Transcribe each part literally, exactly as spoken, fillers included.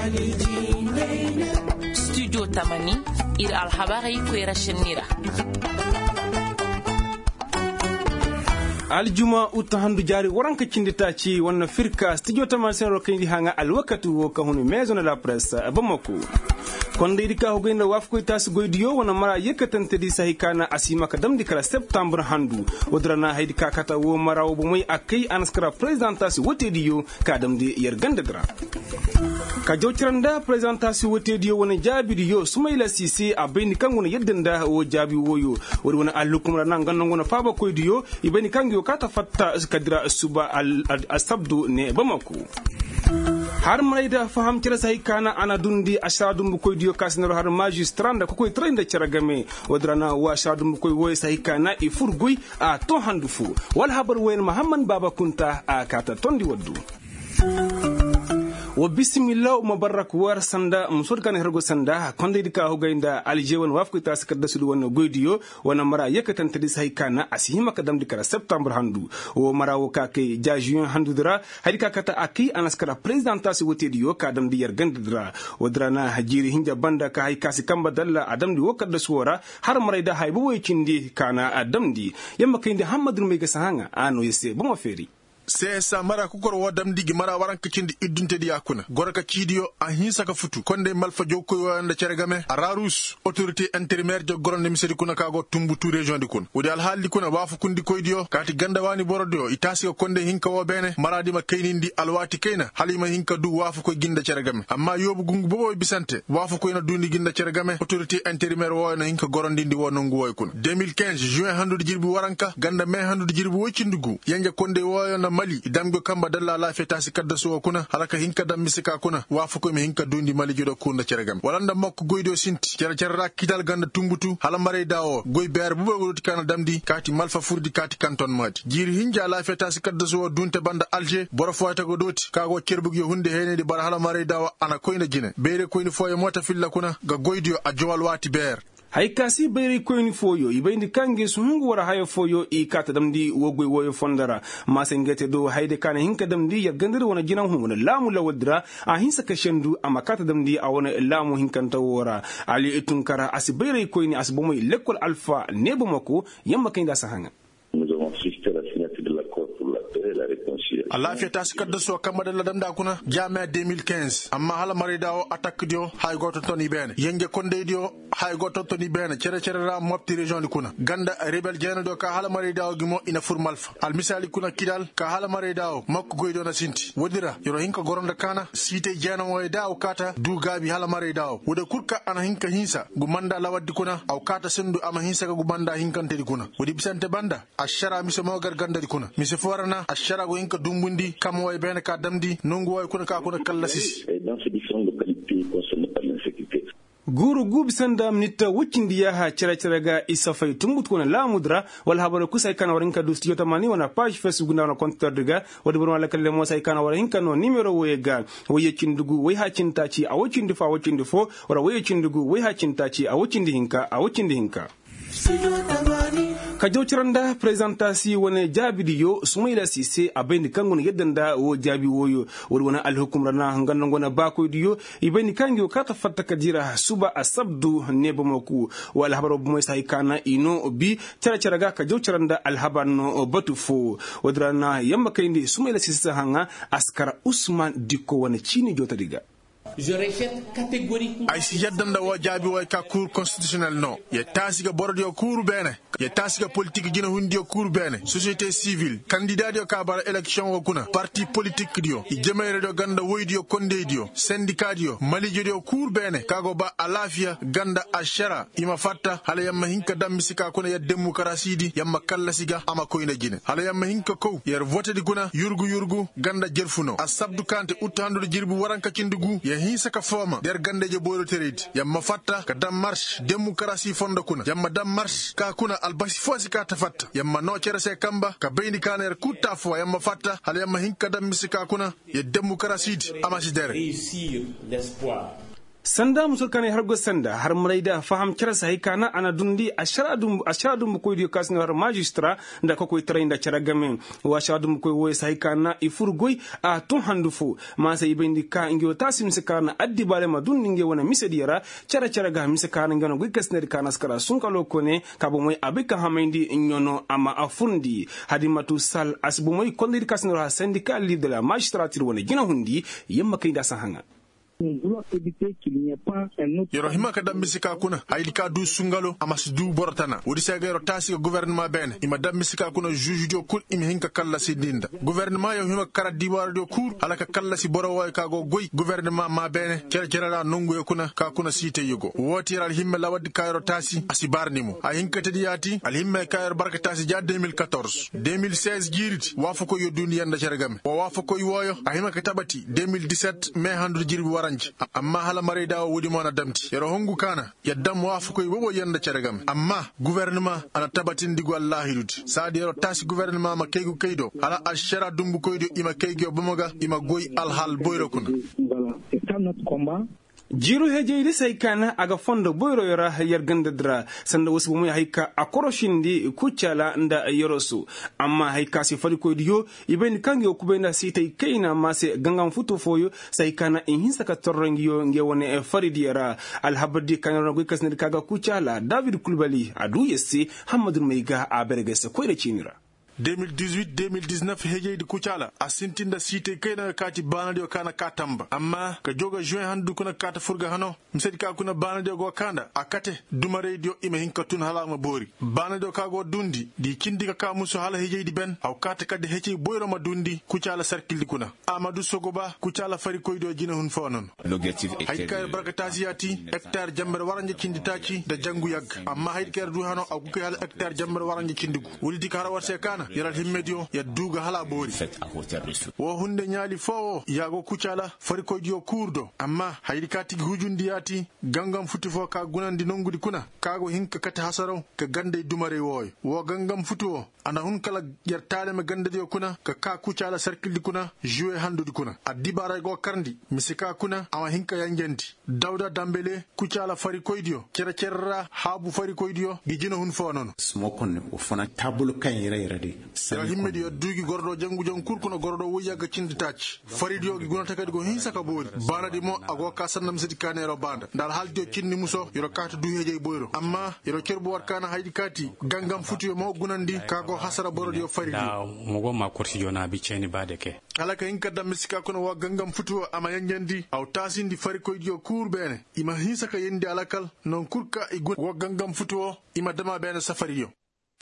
studio tamani ir alhabari kwera shenira aljuma utahandu jari waranka cindita ci wannan firka studio tamani sen rokindi hanga alwakatu wo kahunu maison de la presse bamako konde idika hogaina wafko tas goydiyo wana mara yekatante di sahikana asima kadam di kala septembre handu wodrana haydi kakata wo mara wo moy akay anaskara presentation wotediyo kadam di yergande dra ka jawtiranda presentation wotediyo wana jabidiyo sumayla sisi abeni kanguna yeddenda wo jabi woyo wori wana alukum rana ganno ngona faba koydiyo ibeni kangiyo kata fatta kadira suba al asabdu ne bamako har maida faham tira sai kana ana dundi ashadum koy dio kasnero har magistranda ko koy trende ceragame wadrana wa ashadum koy woy sai kana e furguy a to handufu wal habar wen muhammad baba kunta a kata tondi waddu wa bismillah mubarak war sanda musod kan hergo sanda konde dika hogainda aljewan wafko tas kadda sudu wona goydiyo wana mara yekatan tadi sai kana asihima kadam dikara septembre handu o mara wo kake ja juin handu dra hadika kata aki anaskara presentation wotediyo kadam di yergandra wadrana hajiri hinja banda ka hay kasi kamba dalla adam di wokadda suwara har mara da hay bo wecindi kana adam di yamma kinde hamadun mega sahanga ano yese bo feri sai sa mara kukor wadam digi mara waran kacindi iddunte di yakuna goraka kidiyo a hinsa ka futu konde malfa jokko wanda ceregame ararus autorité intérimaire de goronde misedi kuna kago tumbutu région di kun wudi al halli kuna wafu kundi koydiyo kati ganda wani borodo itasi ko konde hinka wo bene maradi ma kaynindi alwati kayna halima hinka du wafu ko ginda ceregame amma yobu gungu bobo bisante wafu ko ina dundi ginda ceregame autorité intérimaire wo na hinka gorondindi wono nguwoy kun deux mille quinze juin handu jirbi waranka ganda mai handu jirbi wocindugu yanja konde wo na mali damgo kamba dalla la feta si kadda so kuna haraka hinka dam misika kuna wafu ko mi hinka dundi mali jodo kunda ceregam walanda makko goydo sinti cer cer rakidal ganda tumbutu hala mare dawo goy ber bu begoti kana damdi kati malfa furdi kati kanton madi jiri hinja la feta si kadda so dunte banda alger boro foyta go doti kago cerbug yo hunde henede bar hala mare dawo ana koyna jine beere koyni foye mota filla kuna ga goydo a jowal wati ber hay kasi bayri koyni foyo ibayndi kange sungu wara hayo foyo i kata damdi wogwe woyo fondara masengete do hayde kana hinka damdi ya gandira wona jinan hu wona lamu lawadra a hinsa kashendu ama kata damdi a wona lamu hinkanta wora ali etunkara asi bayri koyni asbomo lekol alpha nebo mako yamba kinda sahanga. Allah fiata sikadda so kamade la damda kuna jamia deux mille quinze amma hala mari dawo attaque dio hay goto toni bene yenge konde dio hay goto toni bene cere cere ra mopti region di kuna ganda rebel jeno do ka hala mari dawo gimo ina furmalfa al misali kuna kidal ka hala mari dawo makko goydo na sinti wodira yoro hinka goronda kana site jeno way dawo kata du gabi hala mari dawo woda kurka ana hinka hinsa gumanda lawaddi kuna aw kata sendu ama hinsa ga gumanda hinkante di kuna wodi bisante banda ashara miso mo garganda di kuna miso forana ashara go hinka dum bundi kam way ben ka damdi nongu way kuna ka kuna kallasisi guru gub sandam nitta wuccindi yaha cere cere ga isa fay tumbut kuna la mudra wal habara kusay kana warin ka dusti yotamani wana page facebook na compteur diga wadi bon wala kalle mo say kana warin kana numero woye ga woye cindugu way ha cintaci a wuccindi fa wuccindi fo wala woye cindugu way ha cintaci a wuccindi hinka a wuccindi hinka ka jawciranda presentation wona jabidi yo sumayla sise abendi kangon yeddanda wo jabi woyo wori wona alhukum rana ngana ngona bakoydi yo ibeni kangi kata fatta kadira suba asabdu nebo moku wal habaro bu sai kana ino bi cara cara ga ka jawciranda alhabano batu fo wodrana yamba kayndi sumayla sise hanga askara usman dikko wona chini jotadiga. Je rejette catégoriquement. Ay si yaddanda wo jaabi way ka cour constitutionnel non ye tasiga bordo yo cour bene ye tasiga politique jina hundi yo cour bene société civile candidat yo ka bar élection wo kuna parti politique dio i jemere do ganda woydi yo konde dio syndicat dio malijo dio cour bene kago ba alafia ganda ashara ima fatta hala yamma hinka dammisika kuna ya démocratie di yamma kala siga ama koyna jine hala yamma hinka ko yer vote di kuna yurgu yurgu ganda jelfuno asabdu kante uttandu jirbu waranka cindugu ye hinsa ka foma der gandeje bodo terid yamma fatta ka dam marche démocratie fonda kuna yamma dam marche ka kuna albasi fosi ka tafatta yamma no cere se kamba ka beyni kaner kutta fo yamma fatta hala yamma hinka dam misika kuna ye démocratie amasidere réussir l'espoir. sanda musul kane har go sanda har muraida faham kira sai kana ana dundi asharadum asharadum ko dio kasno har magistra nda ko koy train da cara gamen wa asharadum ko wo sai kana ifurgoy a tun handufu ma sai bendi ka ingio tasim se kana addi bale ma dundi nge wona misediara cara cara ga mise kana ngano go kasner kana skara sun kalo kone kabo moy abika hamendi nyono ama afundi hadimatu sal asbu moy kondir kasno ha syndicat leader de la magistrature wona gina hundi yemma kay da sahanga yoro hima ka dambisika kuna hayli ka du sungalo amas du bortana wodi segero tasi gouvernement ben ima dambisika kuna juge do kul imi hinka kala sidinda gouvernement yo hima kara diwar do kur ala ka kala si boro way ka go goy gouvernement ma ben cer cerala nongu yo kuna ka kuna site yugo wotira al himme lawadi kayro tasi asibarnimo a hinka tedi yati al himme kayro barka tasi ja deux mille quatorze deux mille seize girit wafako yo duniya nda cergam o wafako yoyo a hima ka tabati deux mille dix-sept mai handu jirbi wara amma hala mare dawo wudi mona damti yero hongu kana yaddam wafu koy wobo yanda cergam amma gouvernement ana tabatin digo wallahi dut saadi yero tasi gouvernement ma kaygu kaydo hala ashara dumbu koydo ima kaygo bomoga ima goy alhal boyro kuna jiru hejeydi sai kana aga fondo boyro yora yarganda dra sanda wasu mu haika akoroshindi kuchala nda yorosu amma haika si fari ko diyo ibeni kange okubenda sitay kaina mase gangam futo foyo sai kana in hinsa ka torrangiyo nge wone fari diara alhabdi kana go kasne kaga kuchala David Kulbali adu yesi Hamadou Meiga abergese koyre chinira deux mille dix-huit deux mille dix-neuf hejeydi kucala a sintinda site kayna kati banadi o kana katamba amma ka joga juin handu kuna kata furga hano msedi ka kuna banadi go kanda akate duma radio ima hinka tun hala ma bori banadi o kago dundi di kindi ka ka muso hala hejeydi ben aw kata kade heci boyro ma dundi kucala sarkildi kuna Amadou Sogoba kucala fari koydo jina hun fonon l'objectif est haykar barakatasi yati hectare jambar waranje cindi taci da jangu yag amma haykar du hano aw ko hala hectare jambar waranje cindigu wuldi ka rawar se kana yaral himmedio ya duga hala bori wo hunde nyaali fo yago kucala fari ko dio kurdo amma haydi kati hujundi yati gangam futi fo ka gunandi nongudi kuna kago hinka kata hasaro ka gande dumare woy wo gangam futo ana hun kala yartale me gande dio kuna ka ka kucala sarkildi kuna jouer handudi kuna adibara go karndi misika kuna awa hinka yangendi Dawda Dambele kucala fari ko dio kera kera habu fari ko dio gijina hun fo non smokon o fona tabulu kan yere yere ya himmedi yo dugi gordo jangu jang kurkuno gordo wuyaga cindi tacci faridio gi gonata kadi go hinsa ka boori banadi mo ago ka sannam sidi kanero banda dal haldio cinni muso yoro kata duheje boyro amma yoro kerbo war kana haydi kati gangam futi mo gunandi kago hasara borodi yo faridio mogo ma korti jona bi ceni bade ke ala ka hinka dam misika kono wa gangam futi ama yanjandi aw tasindi fari ko dio kur bene ima hinsa ka yendi alakal non kurka e go gangam futi ima dama bene safariyo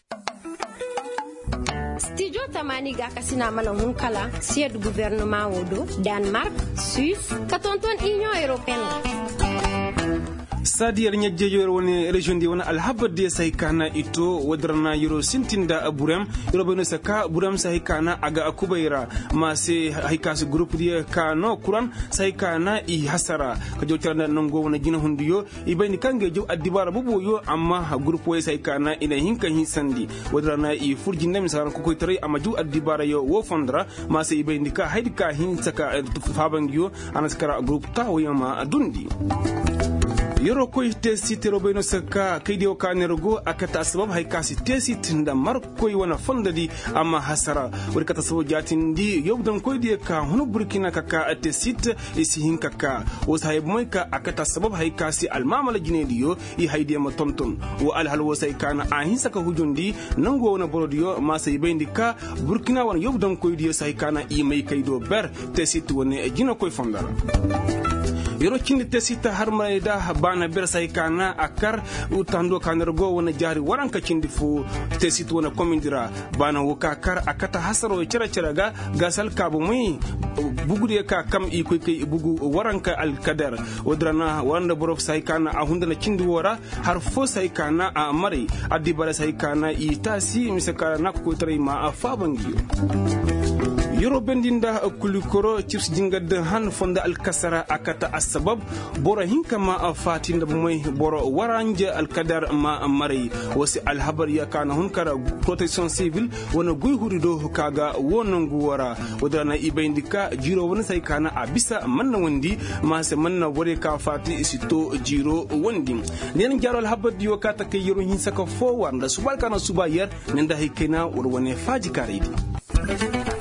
Studio Tamani ga kasina malan hunkala sied gouvernement wodo Denmark, Suisse, katonton Union Européenne. sadiyar nyajjejo woni region di wona alhabde say kana ito wadrana yoro sintinda buram yoro beno saka buram say kana aga akubayra ma se haykas groupe di kano kuran say kana i hasara ka jotarna nongo wona gina hundiyo ibani kange jo adibara bubu yo amma groupe way say kana ina hinka hinsandi wadrana i furji nem saran ko koytare amaju adibara yo wo fondra ma se ibani ka haydika hinsaka fabangiyo anaskara groupe ta wayama dundi yoro koy tesi terobeno saka kaydio kanergo akata sabab hay kasi tesi tinda mar koy wana fondadi amma hasara wori kata sabo jatindi yobdan koy die ka hono burkina kaka tesit isi hinkaka o sahib moyka akata sabab hay kasi almamala jinediyo i hayde ma tonton o alhal wo say kana ahin saka hujundi nango wona borodiyo ma say bendika burkina wana yobdan koy die say kana i may kaydo ber tesit woni jino koy fondara yoro kindi tesita harmayda bana bersay kana akar utando kanergo wona jari waranka kindi fu tesit wona komindira bana woka kar akata hasaro cera ceraga gasal kabu muy bugude ka kam i koy kay bugu waranka al kadar wodrana wanda borof say kana a hundana kindi wora har fo say kana a mari addi bara say kana i tasi misaka nakko tray ma afabangiyo yoro bendinda kulikoro chips jingad han fonda al kasara akata sabab boro hinka ma fatin da mai boro waranja alkadar ma marai wasi alhabar ya kana hunkara protection civil wana guy hurido kaga wonon guwara wadana ibaindika jiro wani sai kana a bisa manna wandi ma se manna wore ka fati sito jiro wandi nen jaro alhabar diyo ka takayiro hin saka fo wanda subal kana subayar nenda hikena warwane faji karidi